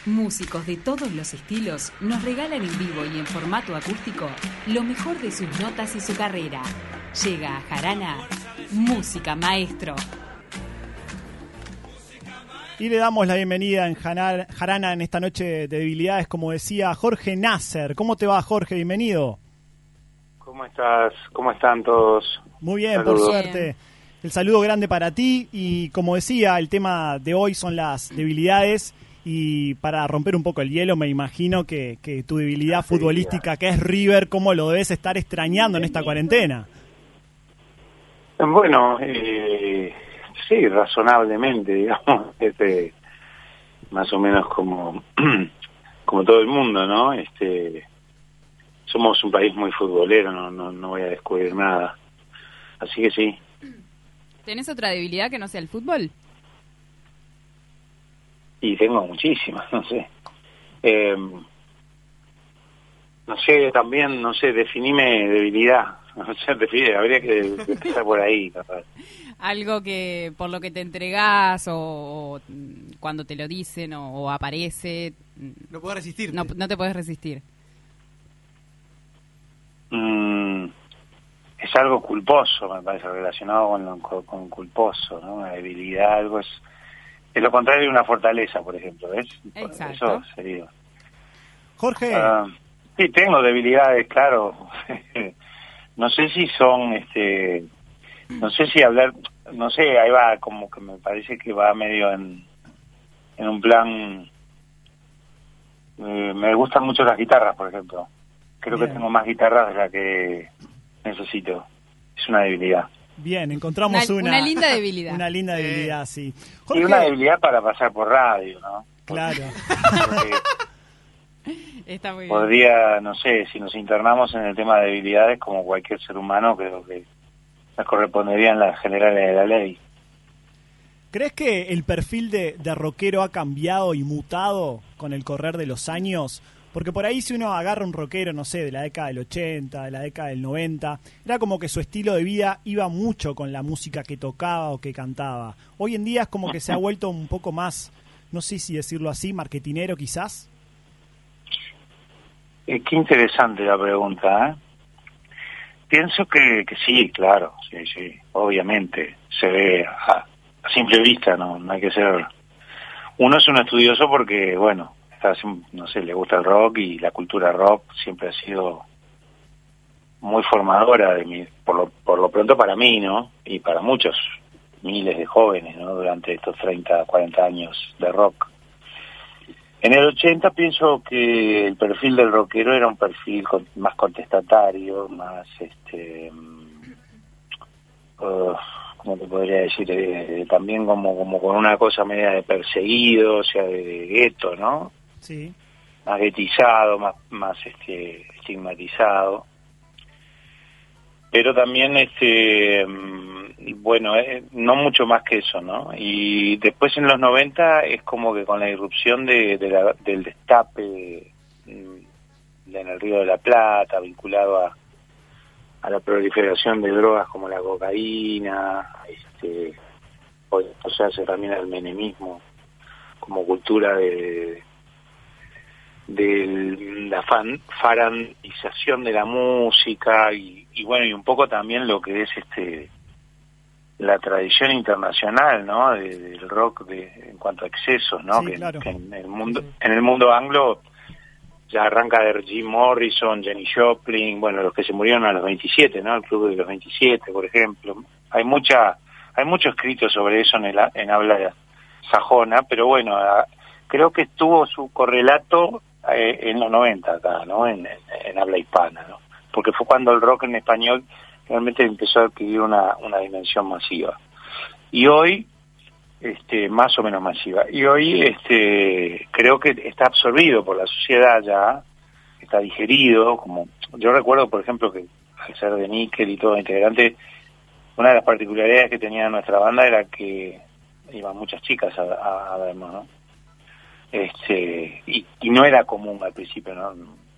Músicos de todos los estilos nos regalan en vivo y en formato acústico lo mejor de sus notas y su carrera. Llega a Jarana, Música Maestro. Y le damos la bienvenida en Jarana en esta noche de debilidades, como decía Jorge Nasser. ¿Cómo te va, Jorge? Bienvenido. ¿Cómo estás? ¿Cómo están todos? Muy bien, Saludos. por suerte. El saludo grande para ti y, como decía, el tema de hoy son las debilidades. Y para romper un poco el hielo, me imagino que tu debilidad futbolística, que es River, ¿cómo lo debes estar extrañando en esta cuarentena? Bueno, sí, razonablemente, digamos, más o menos como todo el mundo, ¿no? Somos un país muy futbolero, no voy a descubrir nada. Así que sí. ¿Tenés otra debilidad que no sea el fútbol? Y tengo muchísimas, no sé. No sé, también, definime debilidad. O sea, habría que empezar por ahí, capaz. Algo que por lo que te entregás o cuando te lo dicen o aparece. No puedes resistir. No te puedes resistir. Es algo culposo, me parece, relacionado con culposo, ¿no? Una debilidad, algo es lo contrario de una fortaleza, por ejemplo, ¿ves? Exacto. Eso sería. Jorge. Sí, tengo debilidades, claro. No sé si son, no sé si hablar, no sé, ahí va, como que me parece que va medio en un plan. Me gustan mucho las guitarras, por ejemplo. Creo Bien. que tengo más guitarras de las que necesito. Es una debilidad. Bien, encontramos una linda debilidad. Una linda debilidad, sí. Y Jorge, una debilidad para pasar por radio, ¿no? claro. Porque Está muy bien. podría, no sé, si nos internamos en el tema de debilidades, como cualquier ser humano, creo que nos corresponderían las generales de la ley. ¿Crees que el perfil de rockero ha cambiado y mutado con el correr de los años? Porque por ahí si uno agarra un rockero, no sé, de la década del 80, de la década del 90, era como que su estilo de vida iba mucho con la música que tocaba o que cantaba. Hoy en día es como que se ha vuelto un poco más, no sé si decirlo así, marketinero quizás. Qué interesante la pregunta, ¿eh? Pienso que sí, claro, sí, obviamente, se ve a simple vista, no hay que ser. Uno es un estudioso porque, bueno, no sé, le gusta el rock y la cultura rock siempre ha sido muy formadora de mí, por lo pronto para mí, ¿no? Y para muchos miles de jóvenes, ¿no? Durante estos 30, 40 años de rock. En el 80 pienso que el perfil del rockero era un perfil más contestatario, más, ¿cómo te podría decir? También como con una cosa media de perseguido, o sea, de gueto, ¿no? Sí. Más guetizado, más estigmatizado. Pero también, bueno, no mucho más que eso, ¿no? Y después en los 90 es como que con la irrupción del destape en el Río de la Plata, vinculado a la proliferación de drogas como la cocaína, o sea, se también al menemismo como cultura de la farandización de la música y bueno, y un poco también lo que es la tradición internacional, ¿no? Del rock en cuanto a excesos, ¿no? Sí, claro. Que en el mundo anglo ya arranca de Jim Morrison, Janis Joplin, bueno, los que se murieron a los 27, ¿no? El Club de los 27, por ejemplo. Hay mucho escrito sobre eso en habla sajona, pero bueno, creo que tuvo su correlato en los 90 acá, ¿no? En habla hispana, ¿no? Porque fue cuando el rock en español realmente empezó a adquirir una dimensión masiva. Y hoy, más o menos masiva. Y hoy, creo que está absorbido por la sociedad ya, está digerido, como yo recuerdo, por ejemplo, que al ser de níquel y todo integrante, una de las particularidades que tenía nuestra banda era que iban muchas chicas a vernos, ¿no? Y no era común al principio, ¿no?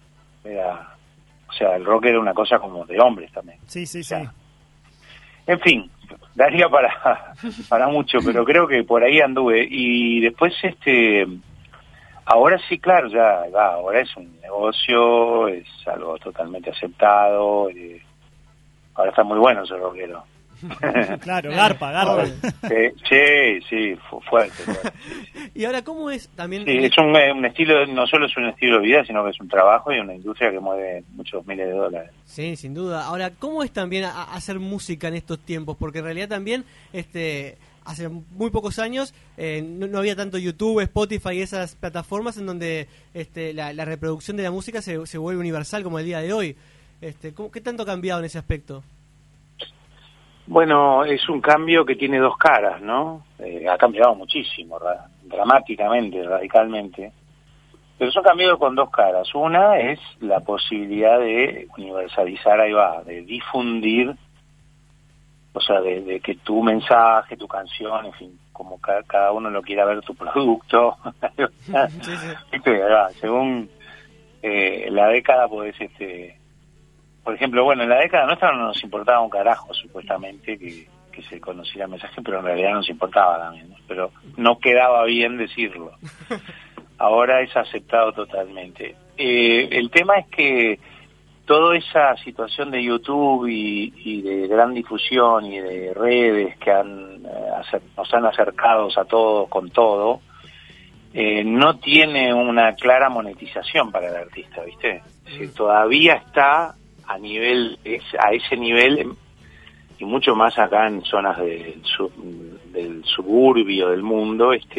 O sea, el rock era una cosa como de hombres también. Sí, o sea, en fin, daría para mucho, pero creo que por ahí anduve. Y después, Ahora sí, claro, ya va, ahora es un negocio, es algo totalmente aceptado, ahora está muy bueno ser rockero. Claro, garpa. Sí, fuerte. Sí. Y ahora, ¿cómo es también? Sí, es un estilo, no solo es un estilo de vida, sino que es un trabajo y una industria que mueve muchos miles de dólares. Sí, sin duda. Ahora, ¿cómo es también hacer música en estos tiempos? Porque en realidad también, hace muy pocos años no había tanto YouTube, Spotify y esas plataformas en donde la reproducción de la música se vuelve universal como el día de hoy. ¿Qué tanto ha cambiado en ese aspecto? Bueno, es un cambio que tiene dos caras, ¿no? Ha cambiado muchísimo, dramáticamente, radicalmente. Pero es un cambio con dos caras. Una es la posibilidad de universalizar, ahí va, de difundir, o sea, de que tu mensaje, tu canción, en fin, como cada uno lo quiera ver, tu producto. Sí. Según la década podés, por ejemplo, bueno, en la década nuestra no nos importaba un carajo, supuestamente, que se conociera el mensaje, pero en realidad nos importaba también, ¿no? Pero no quedaba bien decirlo. Ahora es aceptado totalmente. El tema es que toda esa situación de YouTube y de gran difusión y de redes que nos han acercado a todos con todo, no tiene una clara monetización para el artista, ¿viste? Todavía está a ese nivel, y mucho más acá en zonas del suburbio del mundo, es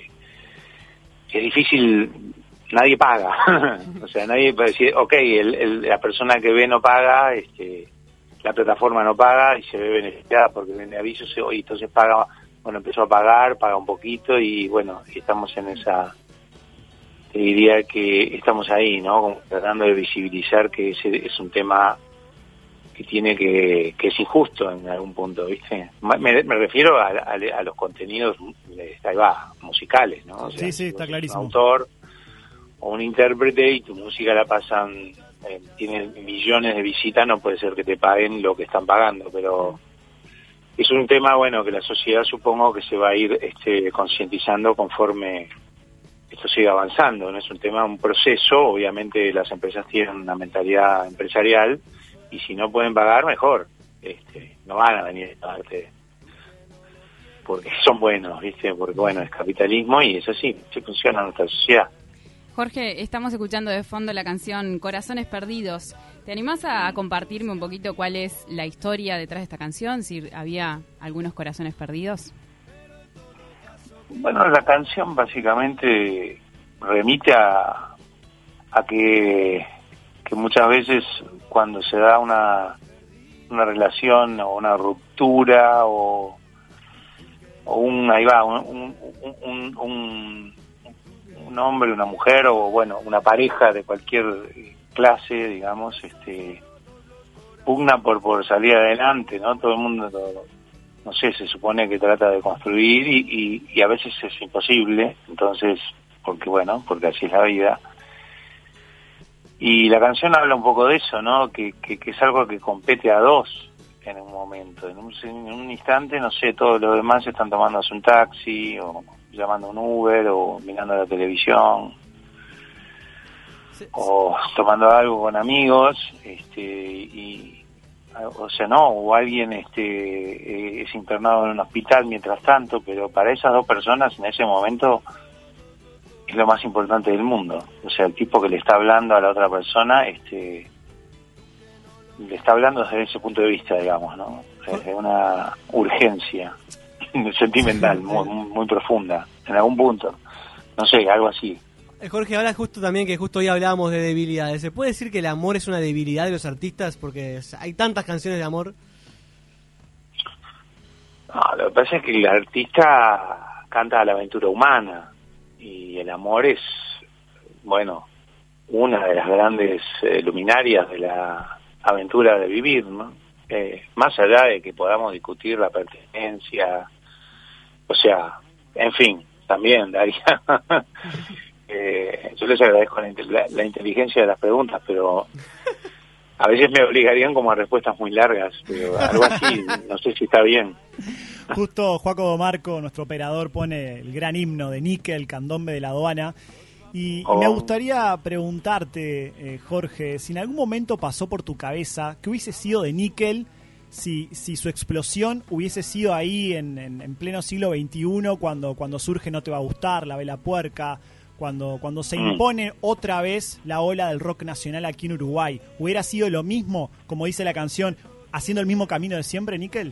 difícil, nadie paga. O sea, nadie puede decir, la persona que ve no paga, la plataforma no paga y se ve beneficiada porque vende avisos y entonces paga, bueno, empezó a paga un poquito y bueno, estamos en esa, te diría que estamos ahí, ¿no? Como tratando de visibilizar que ese es un tema que que es injusto en algún punto, ¿viste? Me refiero a los contenidos, ahí va, musicales, ¿no? O sea, sí, está clarísimo. Un autor o un intérprete y tu música la pasan, tiene millones de visitas, no puede ser que te paguen lo que están pagando, pero es un tema, bueno, que la sociedad supongo que se va a ir concientizando conforme esto sigue avanzando, ¿no? Es un proceso, obviamente las empresas tienen una mentalidad empresarial y si no pueden pagar, mejor, no van a venir a pagarte porque son buenos, ¿viste? Porque bueno, es capitalismo y es así, se funciona en nuestra sociedad. Jorge, estamos escuchando de fondo la canción Corazones Perdidos. ¿Te animás a compartirme un poquito cuál es la historia detrás de esta canción? Si había algunos corazones perdidos. Bueno, la canción básicamente remite a que muchas veces cuando se da una relación o una ruptura o un hombre, una mujer o bueno, una pareja de cualquier clase, digamos, pugna por salir adelante, ¿no? Todo el mundo, no sé, se supone que trata de construir y a veces es imposible, entonces, porque así es la vida. Y la canción habla un poco de eso, ¿no? Que es algo que compete a dos en un momento. En un instante, no sé, todos los demás están tomándose un taxi o llamando un Uber o mirando la televisión o tomando algo con amigos, o alguien es internado en un hospital mientras tanto, pero para esas dos personas en ese momento es lo más importante del mundo. O sea, el tipo que le está hablando a la otra persona, le está hablando desde ese punto de vista, digamos, ¿no? Desde una urgencia sentimental muy profunda, en algún punto. No sé, algo así. Jorge, ahora justo también que justo hoy hablábamos de debilidades. ¿Se puede decir que el amor es una debilidad de los artistas? Porque hay tantas canciones de amor. No, lo que pasa es que el artista canta a la aventura humana y el amor es, bueno, una de las grandes luminarias de la aventura de vivir, ¿no? Más allá de que podamos discutir la pertenencia, o sea, en fin, también daría... yo les agradezco la inteligencia de las preguntas, pero a veces me obligarían como a respuestas muy largas, pero algo así, no sé si está bien. Justo Joaco Marco, nuestro operador, pone el gran himno de Níquel, Candombe de la Aduana. Y me gustaría preguntarte, Jorge, si en algún momento pasó por tu cabeza que hubiese sido de Nickel si su explosión hubiese sido ahí en pleno siglo XXI, cuando surge No te va a gustar, La Vela Puerca, cuando se impone otra vez la ola del rock nacional aquí en Uruguay. ¿Hubiera sido lo mismo, como dice la canción, haciendo el mismo camino de siempre, Nickel?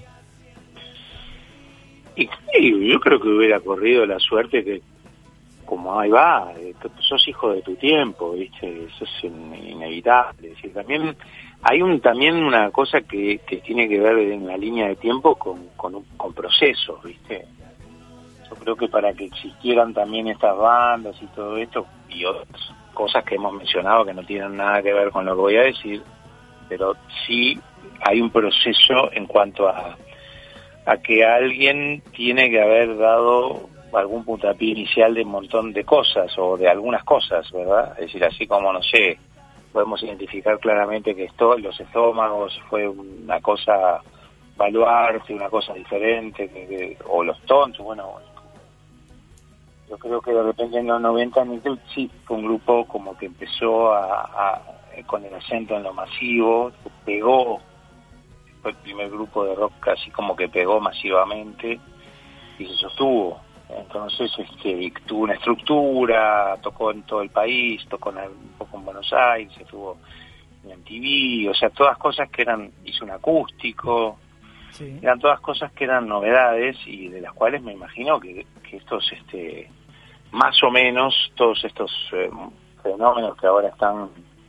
Y yo creo que hubiera corrido la suerte que, como ahí va, sos hijo de tu tiempo, ¿viste? Eso es inevitable. Es decir, también hay también una cosa que tiene que ver en la línea de tiempo con procesos, ¿viste? Yo creo que para que existieran también estas bandas y todo esto, y otras cosas que hemos mencionado que no tienen nada que ver con lo que voy a decir, pero sí hay un proceso en cuanto a que alguien tiene que haber dado algún puntapié inicial de un montón de cosas, o de algunas cosas, ¿verdad? Es decir, así como, no sé, podemos identificar claramente que los estómagos fue una cosa baluarte, una cosa diferente, o los tontos, bueno, yo creo que de repente en los 90 Nickel sí fue un grupo como que empezó con el acento en lo masivo, pegó, fue el primer grupo de rock casi como que pegó masivamente y se sostuvo. Entonces tuvo una estructura, tocó en todo el país, tocó un poco en Buenos Aires, estuvo en MTV, o sea, todas cosas que hizo un acústico, sí. Eran todas cosas que eran novedades y de las cuales me imagino que estos, más o menos, todos estos fenómenos que ahora están,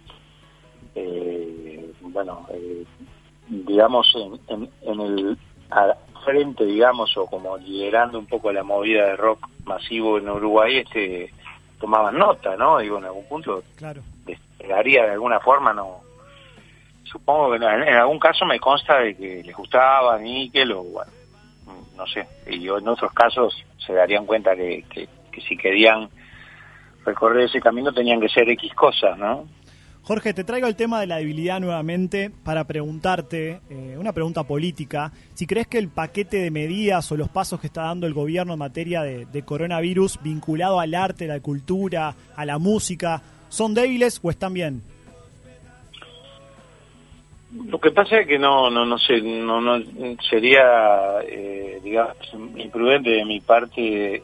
digamos, en el frente, digamos, o como liderando un poco la movida de rock masivo en Uruguay, tomaban nota, ¿no? Digo, en algún punto, claro, despegaría de alguna forma, no. Supongo que en algún caso me consta de que les gustaba Nickel, o bueno, no sé, y en otros casos se darían cuenta que si querían recorrer ese camino tenían que ser X cosas, ¿no? Jorge, te traigo el tema de la debilidad nuevamente para preguntarte, una pregunta política, si crees que el paquete de medidas o los pasos que está dando el gobierno en materia de coronavirus vinculado al arte, a la cultura, a la música, ¿son débiles o están bien? Lo que pasa es que no sé, no sería, digamos, imprudente de mi parte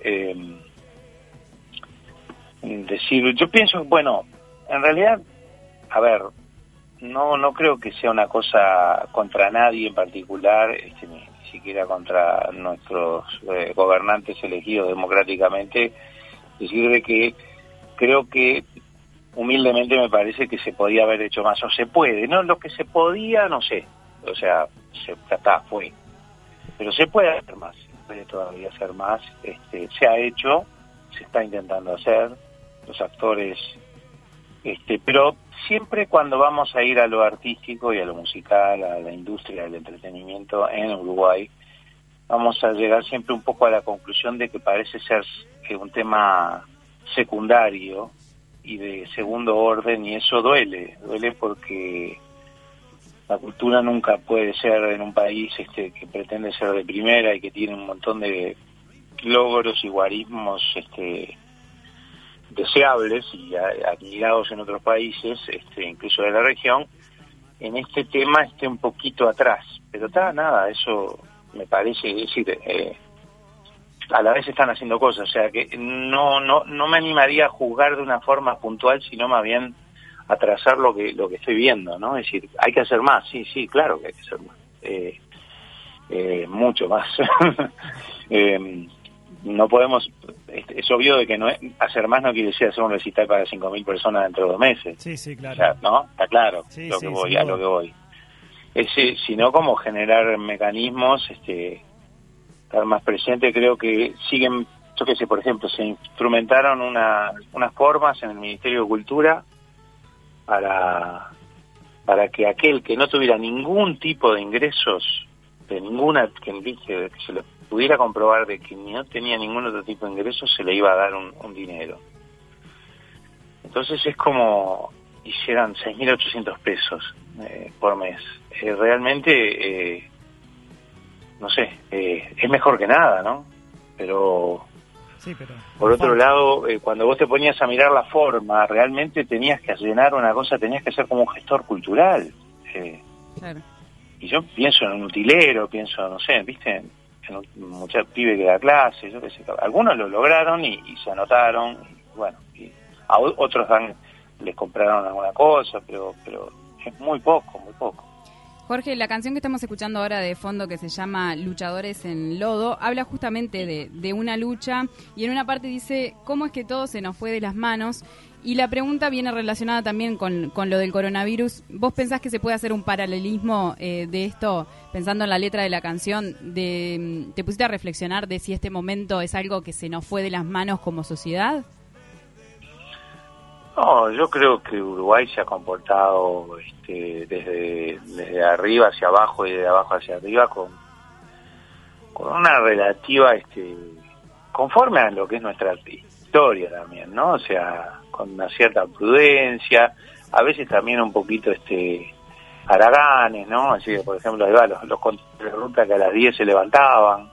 decir, yo pienso, bueno, en realidad, a ver, no creo que sea una cosa contra nadie en particular, ni siquiera contra nuestros gobernantes elegidos democráticamente, decir de que creo que humildemente me parece que se podía haber hecho más, o se puede, ¿no? Lo que se podía, no sé, o sea, fue, pero se puede hacer más, se puede todavía hacer más, se ha hecho, se está intentando hacer, los actores, pero siempre cuando vamos a ir a lo artístico y a lo musical, a la industria del entretenimiento en Uruguay, vamos a llegar siempre un poco a la conclusión de que parece ser que un tema secundario y de segundo orden, y eso duele porque la cultura nunca puede ser en un país que pretende ser de primera y que tiene un montón de logros y guarismos deseables y admirados en otros países, incluso de la región, en este tema esté un poquito atrás, pero nada, eso me parece, es decir, a la vez están haciendo cosas, o sea que no me animaría a juzgar de una forma puntual, sino más bien a trazar lo que estoy viendo, ¿no? Es decir, hay que hacer más, sí, claro que hay que hacer más, mucho más. No podemos, es obvio de que hacer más no quiere decir hacer un recital para 5.000 personas dentro de 2 meses. Sí, claro. O sea, ¿no? Está claro, sí, lo que voy. Sino como generar mecanismos, estar más presente. Creo que siguen, yo qué sé, por ejemplo, se instrumentaron unas formas en el Ministerio de Cultura para que aquel que no tuviera ningún tipo de ingresos, de ninguna, que se le pudiera comprobar de que no tenía ningún otro tipo de ingresos, se le iba a dar un dinero. Entonces es como hicieran 6.800 pesos por mes. Realmente, no sé, es mejor que nada, ¿no? Pero Sí, pero Por otro lado, cuando vos te ponías a mirar la forma, realmente tenías que llenar una cosa, tenías que ser como un gestor cultural. Claro. Y yo pienso en un utilero, pienso, no sé, ¿viste? En un muchacho pibe que da clase, yo qué sé. Algunos lo lograron y se anotaron, y bueno, y a otros les compraron alguna cosa, pero es muy poco, muy poco. Jorge, la canción que estamos escuchando ahora de fondo, que se llama Luchadores en Lodo, habla justamente de una lucha, y en una parte dice cómo es que todo se nos fue de las manos, y la pregunta viene relacionada también con lo del coronavirus. ¿Vos pensás que se puede hacer un paralelismo de esto, pensando en la letra de la canción, te pusiste a reflexionar de si este momento es algo que se nos fue de las manos como sociedad? No, yo creo que Uruguay se ha comportado desde arriba hacia abajo y de abajo hacia arriba con una relativa, conforme a lo que es nuestra historia también, ¿no? O sea, con una cierta prudencia, a veces también un poquito haraganes, ¿no? Así que, por ejemplo, ahí va, los controles de ruta que a las 10 se levantaban,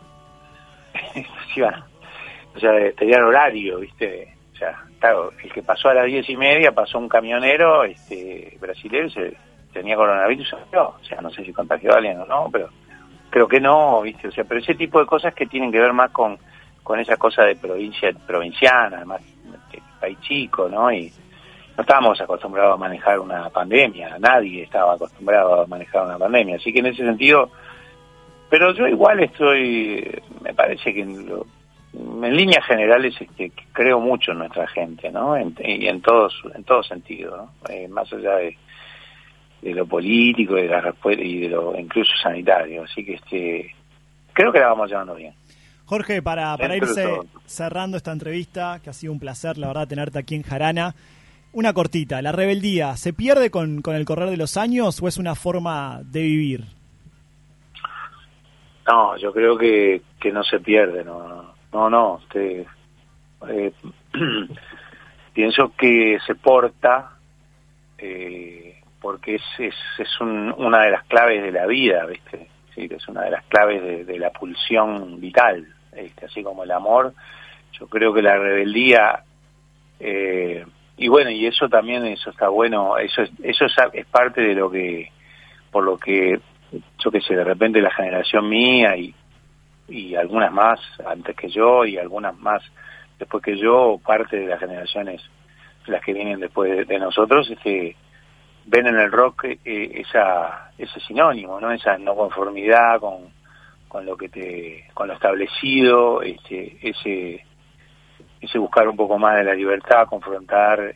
o sea, tenían horario, ¿viste? O sea, claro, el que pasó a las 10:30 pasó un camionero brasilero y tenía coronavirus, o sea, no sé si contagió a alguien o no, pero creo que no, ¿viste? O sea, pero ese tipo de cosas que tienen que ver más con esa cosa de provinciana, además, país chico, ¿no? Y no estábamos acostumbrados a manejar una pandemia, nadie estaba acostumbrado a manejar una pandemia, así que en ese sentido, pero yo igual me parece que en líneas generales creo mucho en nuestra gente, ¿no? Y en todo sentido, ¿no? Más allá de lo político y de lo incluso sanitario, así que creo que la vamos llevando bien. Jorge, para irse cerrando esta entrevista, que ha sido un placer, la verdad, tenerte aquí en Jarana, una cortita, ¿la rebeldía se pierde con el correr de los años o es una forma de vivir? No, yo creo que no se pierde, no, pienso que se porta, porque es una de las claves de la vida, ¿viste? Sí, que es una de las claves de la pulsión vital, así como el amor. Yo creo que la rebeldía, y bueno, y eso también, eso está bueno, eso es parte de lo que, por lo que, yo qué sé, de repente la generación mía y algunas más antes que yo y algunas más después que yo, parte de las generaciones, las que vienen después de nosotros, ven en el rock ese sinónimo, ¿no? Esa no conformidad con lo establecido, ese buscar un poco más de la libertad, confrontar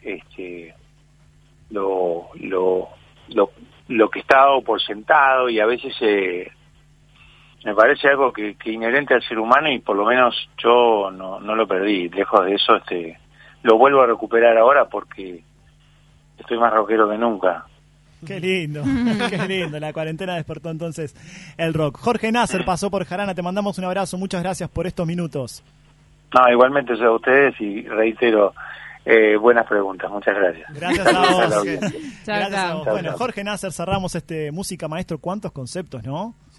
lo que está dado por sentado, y a veces me parece algo que inherente al ser humano, y por lo menos yo no lo perdí. Lejos de eso, lo vuelvo a recuperar ahora porque estoy más rockero que nunca. Qué lindo, qué lindo. La cuarentena despertó entonces el rock. Jorge Nasser pasó por Jarana, te mandamos un abrazo, muchas gracias por estos minutos. No, igualmente a ustedes, y reitero, buenas preguntas, muchas gracias. Gracias a vos. Chao, Gracias a vos. chao. Bueno, Jorge Nasser, cerramos Música Maestro, cuántos conceptos, ¿no?